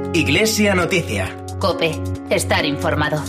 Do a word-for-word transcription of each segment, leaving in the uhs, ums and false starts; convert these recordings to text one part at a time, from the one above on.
Iglesia Noticia. COPE. Estar informado.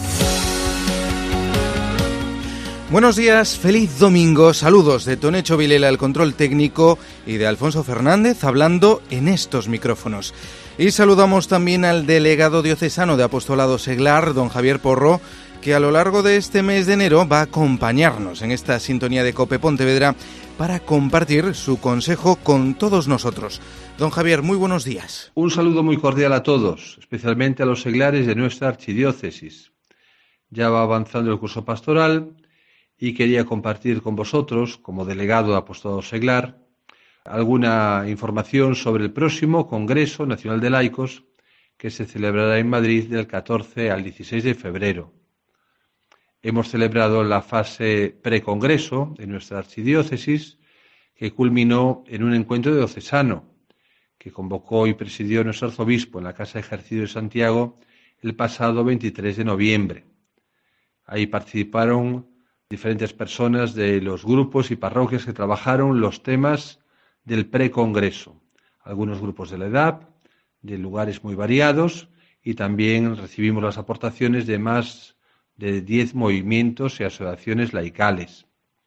Buenos días, feliz domingo, saludos de Tonecho Vilela, el control técnico, y de Alfonso Fernández hablando en estos micrófonos. Y saludamos también al delegado diocesano de Apostolado Seglar, don Javier Porro, que a lo largo de este mes de enero va a acompañarnos en esta sintonía de COPE Pontevedra para compartir su consejo con todos nosotros. Don Javier, muy buenos días. Un saludo muy cordial a todos, especialmente a los seglares de nuestra archidiócesis. Ya va avanzando el curso pastoral y quería compartir con vosotros, como delegado de Apostolado Seglar, alguna información sobre el próximo Congreso Nacional de Laicos que se celebrará en Madrid del catorce al dieciséis de febrero. Hemos celebrado la fase precongreso de nuestra archidiócesis, que culminó en un encuentro diocesano que convocó y presidió nuestro arzobispo en la Casa de Ejercicio de Santiago el pasado veintitrés de noviembre. Ahí participaron diferentes personas de los grupos y parroquias que trabajaron los temas del precongreso, algunos grupos de la edad, de lugares muy variados, y también recibimos las aportaciones de más de diez movimientos y asociaciones laicales.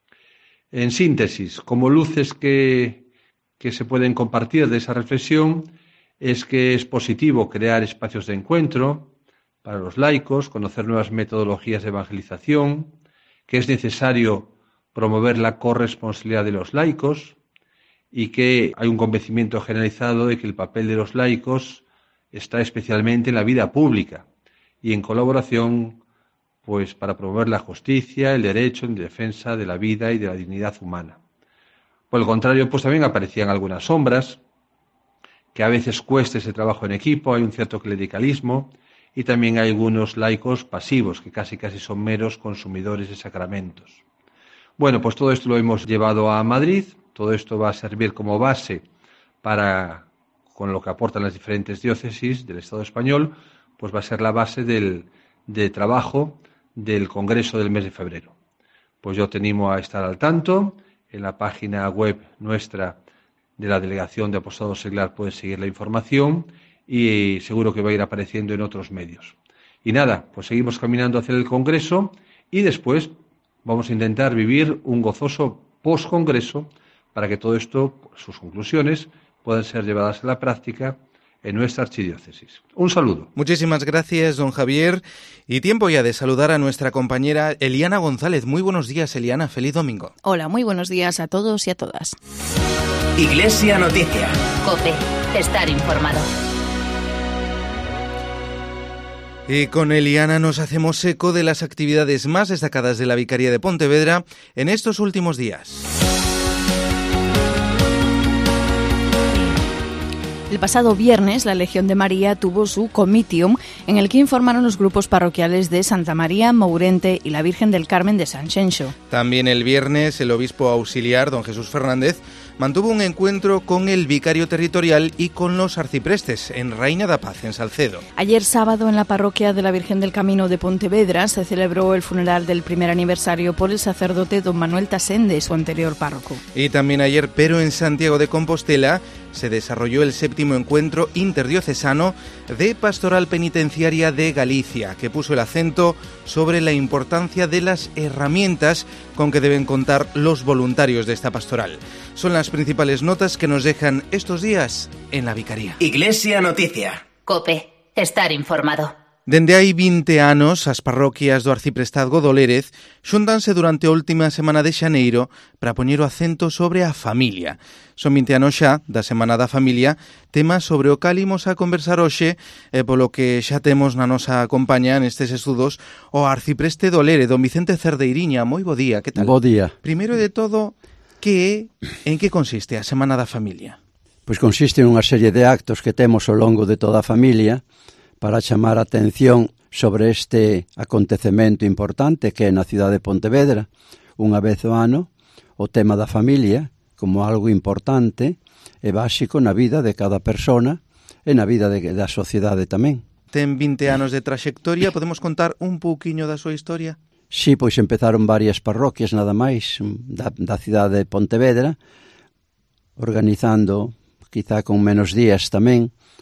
En síntesis, como luces que, que se pueden compartir de esa reflexión, es que es positivo crear espacios de encuentro para los laicos, conocer nuevas metodologías de evangelización, que es necesario promover la corresponsabilidad de los laicos y que hay un convencimiento generalizado de que el papel de los laicos está especialmente en la vida pública y en colaboración pues para promover la justicia, el derecho en defensa de la vida y de la dignidad humana. Por el contrario, pues también aparecían algunas sombras, que a veces cuesta ese trabajo en equipo, hay un cierto clericalismo, y también hay algunos laicos pasivos, que casi casi son meros consumidores de sacramentos. Bueno, pues todo esto lo hemos llevado a Madrid, todo esto va a servir como base para, con lo que aportan las diferentes diócesis del Estado español, pues va a ser la base del de trabajo del Congreso del mes de febrero. Pues yo te animo a estar al tanto. En la página web nuestra de la Delegación de Apostolado Seglar puedes seguir la información y seguro que va a ir apareciendo en otros medios. Y nada, pues seguimos caminando hacia el Congreso y después vamos a intentar vivir un gozoso post-Congreso para que todo esto, sus conclusiones, puedan ser llevadas a la práctica en nuestra archidiócesis. Un saludo. Muchísimas gracias, don Javier. Y tiempo ya de saludar a nuestra compañera Eliana González. Muy buenos días, Eliana. Feliz domingo. Hola, muy buenos días a todos y a todas. Iglesia Noticia. COPE. Estar informado. Y con Eliana nos hacemos eco de las actividades más destacadas de la Vicaría de Pontevedra en estos últimos días. El pasado viernes, la Legión de María tuvo su comitium, en el que informaron los grupos parroquiales de Santa María, Mourente y la Virgen del Carmen de Sanxenxo. También el viernes, el obispo auxiliar, don Jesús Fernández, mantuvo un encuentro con el vicario territorial y con los arciprestes en Raíña da Paz, en Salcedo. Ayer sábado, en la parroquia de la Virgen del Camino de Pontevedra, se celebró el funeral del primer aniversario por el sacerdote don Manuel Tasende, su anterior párroco. Y también ayer, pero en Santiago de Compostela, se desarrolló el séptimo encuentro interdiocesano de Pastoral Penitenciaria de Galicia, que puso el acento sobre la importancia de las herramientas con que deben contar los voluntarios de esta pastoral. Son las principales notas que nos dejan estos días en la Vicaría. Iglesia Noticia. COPE. Estar informado. Dende hai vinte anos, as parroquias do Arciprestazgo do Lérez xuntanse durante a última semana de xaneiro para poñer o acento sobre a familia. Son vinte anos xa da Semana da Familia, tema sobre o cal imos a conversar hoxe, e polo que xa temos na nosa compañía nestes estudos o Arcipreste do Lérez, don Vicente Cerdeiriña. Moi bo día, que tal? Bo día. Primeiro de todo, que é, en que consiste a Semana da Familia? Pois consiste en unha serie de actos que temos ao longo de toda a familia para chamar a atención sobre este acontecemento importante que é na cidade de Pontevedra, unha vez ao ano, o tema da familia como algo importante e básico na vida de cada persona e na vida de, da sociedade tamén. Ten vinte anos de traxectoria, podemos contar un pouquiño da súa historia? Sí, pois empezaron varias parroquias nada máis da, da cidade de Pontevedra, organizando, quizá con menos días tamén,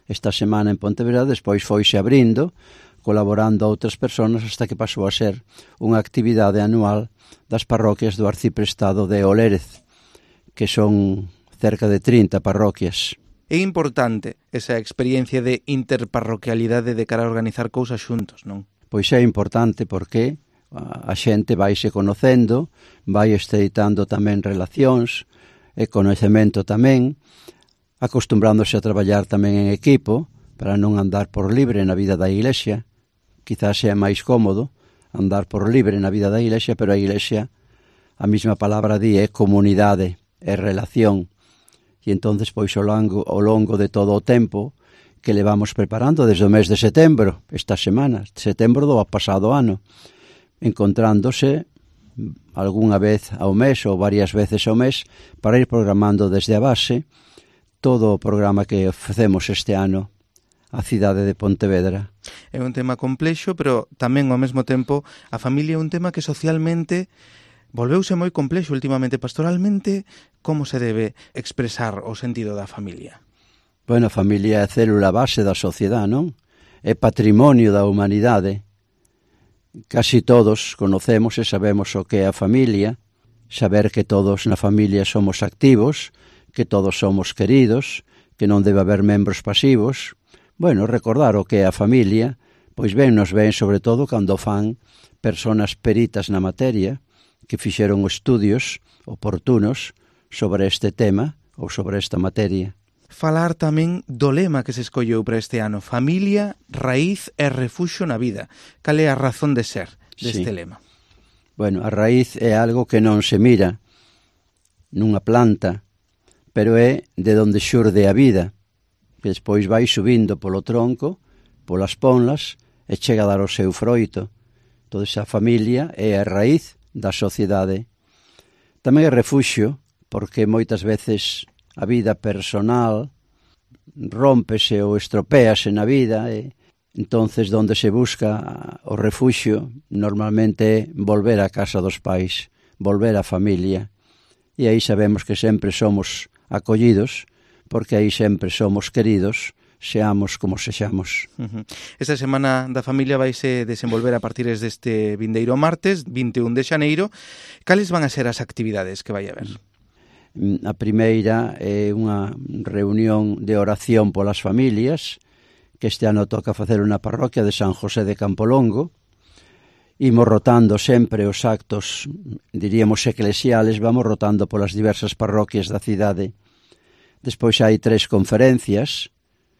esta semana en Pontevedra, despois foise abrindo, colaborando a outras persoas hasta que pasou a ser unha actividade anual das parroquias do Arciprestado de Olérez, que son cerca de trinta parroquias. É importante esa experiencia de interparroquialidade de cara a organizar cousas xuntos, non? Pois é importante porque a xente vaise conocendo, vai estreitando tamén relacións e conhecemento tamén, acostumbrándose a traballar tamén en equipo para non andar por libre na vida da Iglesia. Quizás sea máis cómodo andar por libre na vida da Iglesia, pero a Iglesia, a mesma palabra di, é comunidade, é relación. E entonces, pois, ao longo, ao longo de todo o tempo que levamos preparando desde o mes de setembro, esta semana, setembro do pasado ano, encontrándose algunha vez ao mes ou varias veces ao mes para ir programando desde a base todo o programa que facemos este ano a cidade de Pontevedra. É un tema complexo, pero tamén ao mesmo tempo a familia é un tema que socialmente volveuse moi complexo últimamente. Pastoralmente, como se debe expresar o sentido da familia? Bueno, a familia é a célula base da sociedade, non? É patrimonio da humanidade. Casi todos conocemos e sabemos o que é a familia, saber que todos na familia somos activos, que todos somos queridos, que non debe haber membros pasivos. Bueno, recordar o que é a familia, pois ben nos ven sobre todo cando fan personas peritas na materia, que fixeron estudios oportunos sobre este tema ou sobre esta materia. Falar tamén do lema que se escolleu para este ano, familia, raíz e refuxo na vida. Cal é a razón de ser deste sí. lema? Bueno, a raíz é algo que non se mira nunha planta, pero é de onde xurde a vida, que despois vai subindo polo tronco, polas ponlas, e chega a dar o seu froito. Toda esa familia é a raíz da sociedade. Tamén é refuxo, porque moitas veces a vida personal rómpese ou estropéase na vida, e entonces donde se busca o refuxio normalmente é volver á casa dos pais, volver á familia, e aí sabemos que sempre somos acollidos, porque aí sempre somos queridos, seamos como sexamos. Uh-huh. Esta semana da familia vaise desenvolver a partir deste vindeiro martes, vinte e un de xaneiro. Cales van a ser as actividades que vai haber? A primeira é unha reunión de oración polas familias, que este ano toca facer na parroquia de San José de Campolongo. Imos rotando sempre os actos, diríamos, eclesiales, vamos rotando polas diversas parroquias da cidade. Despois hai tres conferencias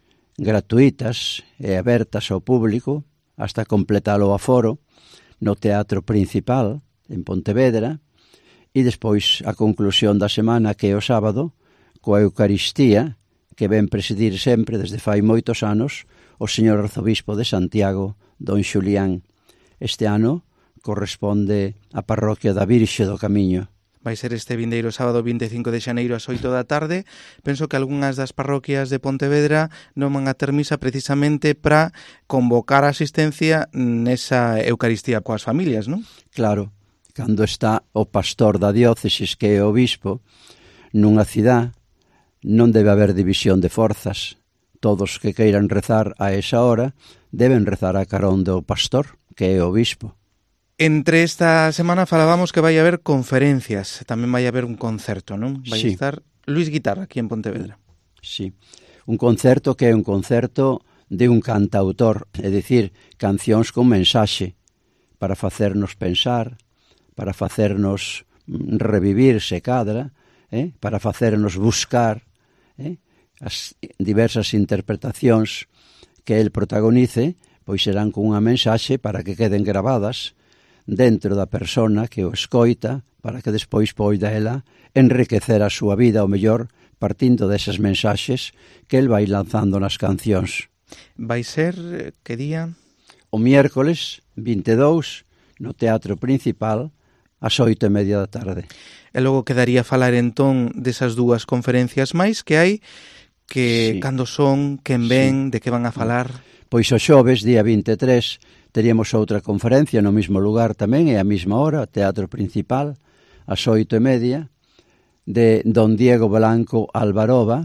gratuitas e abertas ao público hasta completar o aforo no Teatro Principal en Pontevedra, e despois a conclusión da semana, que é o sábado, coa Eucaristía, que ven presidir sempre desde fai moitos anos o señor arzobispo de Santiago, don Xulián. Este ano corresponde á parroquia da Virxe do Camiño. Vai ser este vindeiro sábado vinte e cinco de xaneiro ás oito da tarde. Penso que algunhas das parroquias de Pontevedra non van a ter misa precisamente para convocar a asistencia nesa Eucaristía coas familias, non? Claro, cando está o pastor da diócesis, que é o obispo, nunha cidade non debe haber división de forzas. Todos que queiran rezar a esa hora deben rezar a carón do pastor, que é o obispo. Entre esta semana falábamos que vai haber conferencias, tamén vai haber un concerto, non? Vai sí. estar Luis Guitarra aquí en Pontevedra. Sí, un concerto que é un concerto de un cantautor, é dicir, cancións con mensaxe, para facernos pensar, para facernos revivir se cadra, eh? para facernos buscar eh? as diversas interpretacións que el protagonice, pois serán con unha mensaxe para que queden gravadas dentro da persona que o escoita, para que despois poida ela enriquecer a súa vida, o mellor, partindo desas mensaxes que el vai lanzando nas cancións. Vai ser, que día? O miércoles vinte e dous, no Teatro Principal, ás oito e media da tarde. E logo quedaría falar entón desas dúas conferencias máis que hai, que sí. cando son, quen ven, sí. de que van a falar? Pois o xoves, día vinte e tres, teríamos outra conferencia no mesmo lugar tamén, e a mesma hora, Teatro Principal, ás oito e media, de don Diego Blanco Alvaroba,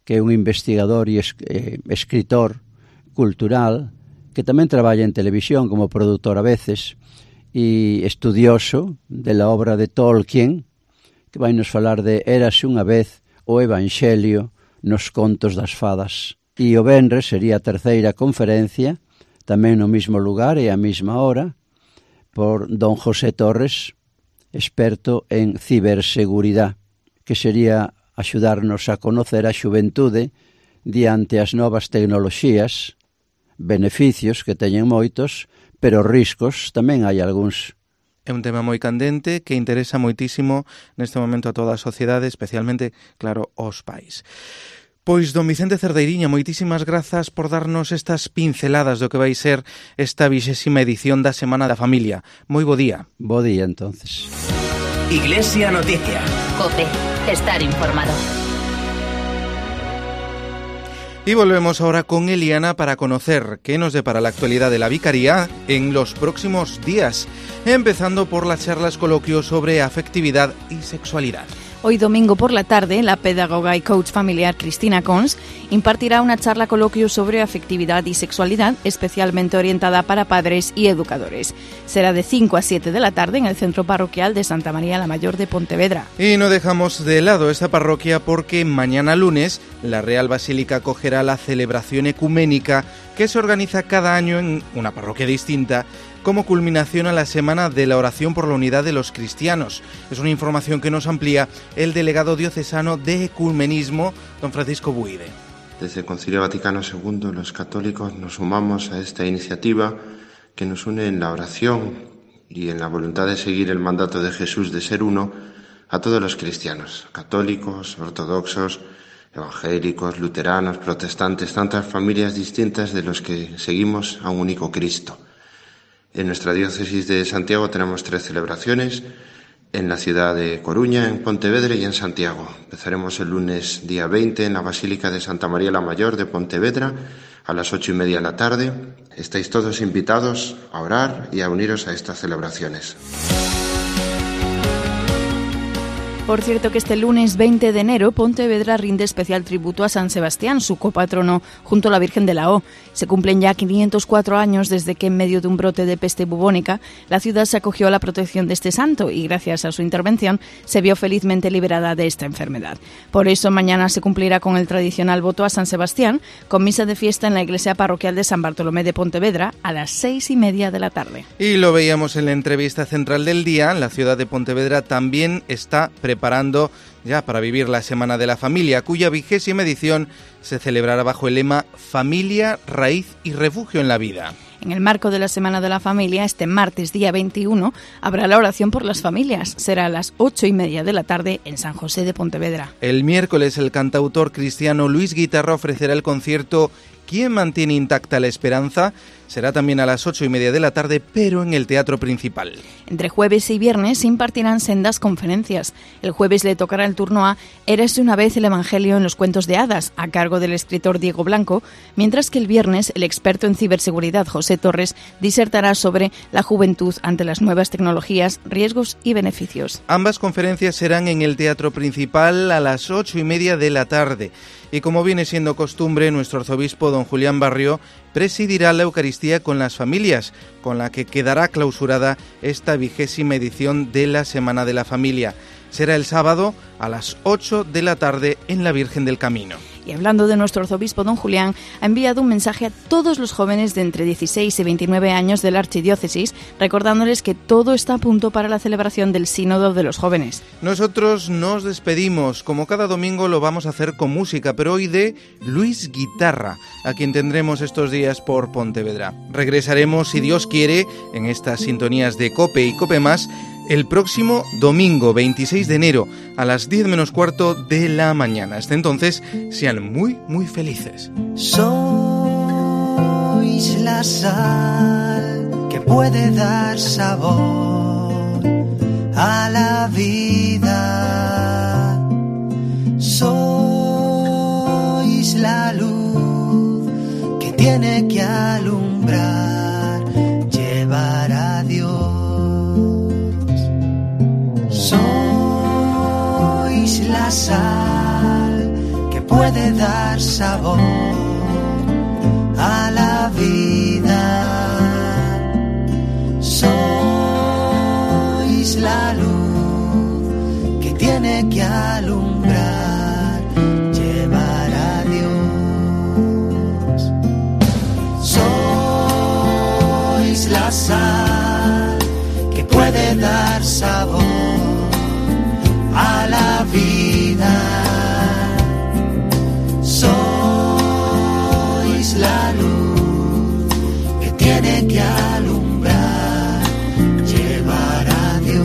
que é un investigador e es, eh, escritor cultural, que tamén traballa en televisión como produtor a veces, e estudioso de la obra de Tolkien, que vai nos falar de Érase unha vez o Evangelio nos contos das fadas. E o venres sería a terceira conferencia, tamén no mismo lugar e a mesma hora, por don José Torres, experto en ciberseguridade, que sería axudarnos a conocer a xuventude diante as novas tecnoloxías, beneficios que teñen moitos, pero riscos tamén hai algúns. É un tema moi candente que interesa moitísimo neste momento a toda a sociedade, especialmente, claro, aos pais. Pois, don Vicente Cerdeiriña, moitísimas grazas por darnos estas pinceladas do que vai ser esta vixésima edición da Semana da Familia. Moi bo día. Bo día, entonces. Iglesia Noticia. COPE. Estar informado. Y volvemos ahora con Eliana para conocer qué nos depara la actualidad de la Vicaría en los próximos días, empezando por las charlas coloquios sobre afectividad y sexualidad. Hoy domingo por la tarde, la pedagoga y coach familiar Cristina Cons impartirá una charla coloquio sobre afectividad y sexualidad, especialmente orientada para padres y educadores. Será de cinco a siete de la tarde en el Centro Parroquial de Santa María la Mayor de Pontevedra. Y no dejamos de lado esta parroquia porque mañana lunes la Real Basílica acogerá la celebración ecuménica que se organiza cada año en una parroquia distinta como culminación a la Semana de la Oración por la Unidad de los Cristianos. Es una información que nos amplía el delegado diocesano de Ecumenismo, don Francisco Buide. Desde el Concilio Vaticano segundo, los católicos nos sumamos a esta iniciativa que nos une en la oración y en la voluntad de seguir el mandato de Jesús de ser uno a todos los cristianos, católicos, ortodoxos, evangélicos, luteranos, protestantes, tantas familias distintas de los que seguimos a un único Cristo. En nuestra diócesis de Santiago tenemos tres celebraciones, en la ciudad de Coruña, en Pontevedra y en Santiago. Empezaremos el lunes día veinte en la Basílica de Santa María la Mayor de Pontevedra a las ocho y media de la tarde. Estáis todos invitados a orar y a uniros a estas celebraciones. Por cierto que este lunes veinte de enero Pontevedra rinde especial tributo a San Sebastián, su copatrono, junto a la Virgen de la O. Se cumplen ya quinientos cuatro años desde que en medio de un brote de peste bubónica la ciudad se acogió a la protección de este santo y gracias a su intervención se vio felizmente liberada de esta enfermedad. Por eso mañana se cumplirá con el tradicional voto a San Sebastián con misa de fiesta en la iglesia parroquial de San Bartolomé de Pontevedra a las seis y media de la tarde. Y lo veíamos en la entrevista central del día, la ciudad de Pontevedra también está preparada preparando ya para vivir la Semana de la Familia, cuya vigésima edición se celebrará bajo el lema Familia, Raíz y Refugio en la Vida. En el marco de la Semana de la Familia, este martes día veintiuno, habrá la oración por las familias. Será a las ocho y media de la tarde en San José de Pontevedra. El miércoles el cantautor cristiano Luis Guitarra ofrecerá el concierto ¿Quién mantiene intacta la esperanza? Será también a las ocho y media de la tarde, pero en el Teatro Principal. Entre jueves y viernes se impartirán sendas conferencias. El jueves le tocará el turno a Érase una vez el Evangelio en los cuentos de hadas, a cargo del escritor Diego Blanco, mientras que el viernes el experto en ciberseguridad José Torres disertará sobre la juventud ante las nuevas tecnologías, riesgos y beneficios. Ambas conferencias serán en el Teatro Principal a las ocho y media de la tarde. Y como viene siendo costumbre, nuestro arzobispo don Julián Barrio presidirá la Eucaristía con las familias, con la que quedará clausurada esta vigésima edición de la Semana de la Familia. Será el sábado a las ocho de la tarde en la Virgen del Camino. Y hablando de nuestro arzobispo don Julián, ha enviado un mensaje a todos los jóvenes de entre dieciséis y veintinueve años de la archidiócesis, recordándoles que todo está a punto para la celebración del Sínodo de los Jóvenes. Nosotros nos despedimos, como cada domingo lo vamos a hacer con música, pero hoy de Luis Guitarra, a quien tendremos estos días por Pontevedra. Regresaremos, si Dios quiere, en estas sintonías de COPE y COPE Más, el próximo domingo veintiséis de enero a las diez menos cuarto de la mañana. Hasta entonces, sean muy, muy felices. Sois la sal que puede dar sabor a la vida. Sois la luz que tiene que alumbrar, llevar a Dios. Sois la sal que puede puede dar sabor a la vida. Sois la luz que tiene que alumbrar, llevar a Dios. Sois la sal que puede dar sabor a la vida. Sois la luz que tiene que alumbrar, llevar a Dios.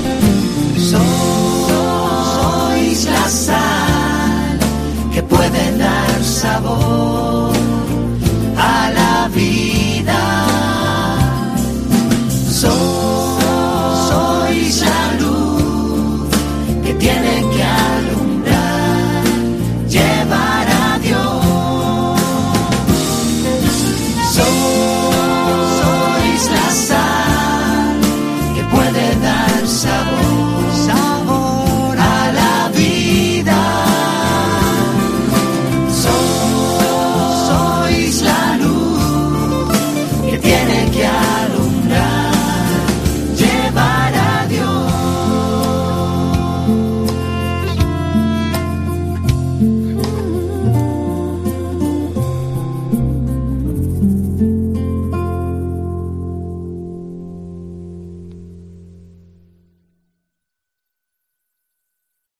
Puede